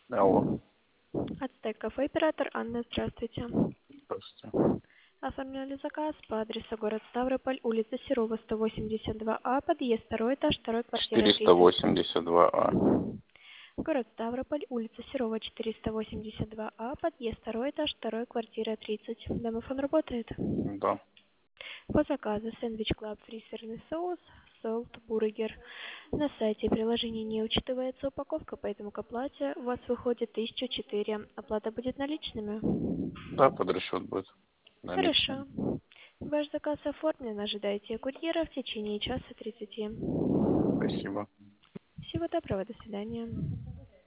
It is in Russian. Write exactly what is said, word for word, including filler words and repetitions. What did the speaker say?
Алло. Ацтек кафе, оператор Анна, здравствуйте. Здравствуйте. Оформляли заказ по адресу город Ставрополь, улица Серова, сто восемьдесят два А, подъезд второй этаж, второй квартира четыреста тридцать. восемьдесят два А. Город Ставрополь, улица Серова, четыреста восемьдесят два А, подъезд второй этаж, второй квартира тридцать. Домофон работает. Да. По заказу сэндвич клаб фри сырный соус, солт, бургер. На сайте приложения не учитывается упаковка, поэтому к оплате у вас выходит тысяча четыре. Оплата будет наличными. Да, под расчет будет. Наличный. Хорошо. Ваш заказ оформлен. Ожидайте курьера в течение часа тридцати. Спасибо. Всего доброго. До свидания.